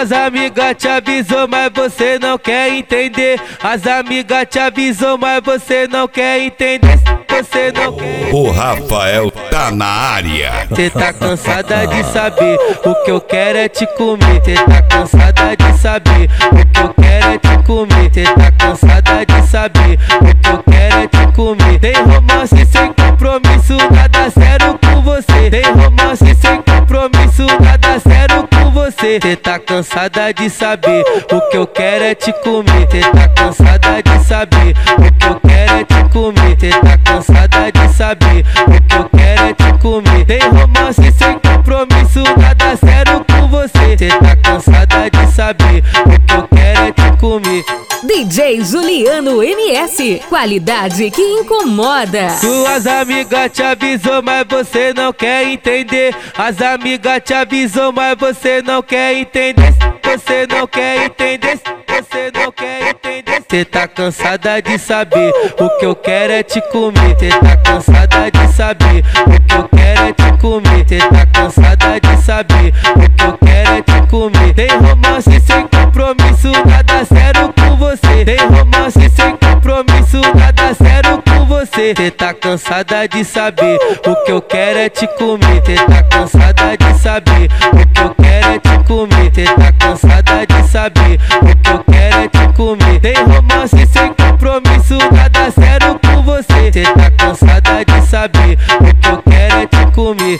Suas amigas te avisou, mas você não quer entender. As amigas te avisou, mas você não quer entender. Você não quer. O Rafael tá na área. Cê tá cansada de saber, o que eu quero é te comer. Cê tá cansada de saber, o que eu quero é te comer. Cê tá cansada de saber, o que eu quero é te comer. Tem romance sem compromisso, nada sério com você. Tem romance sem compromisso, nada sério com você. Cê tá cansada de saber, o que eu quero é te comer. Cê tá cansada de saber, o que eu quero é te comer. Cê tá cansada de saber, o que eu quero é te comer. Tem romance sem compromisso, nada sério com você. Cê tá cansada de saber, o que eu quero é te comer. DJ Juliano MS, qualidade que incomoda. Suas amigas te avisou, mas você não quer entender. As amigas te avisou, mas você não quer entender. Você não quer entender. Você não quer entender. Cê tá cansada de saber, o que eu quero é te comer. Cê tá cansada de saber, o que eu quero é te comer. Cê tá cansada de saber, o que eu quero é te comer. Tem romance sem compromisso, nada sério com você. Tem romance sem compromisso, nada sério com você. Cê tá cansada de saber, o que eu quero é te comer. Cê tá cansada de saber, o que eu quero é te comer. Cê tá cansada de saber, o que eu quero é te comer. Tem romance sem compromisso, nada sério com você. Cê tá cansada de saber, o que eu quero é te comer.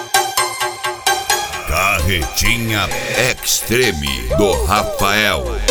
Carretinha Extreme do Rafael.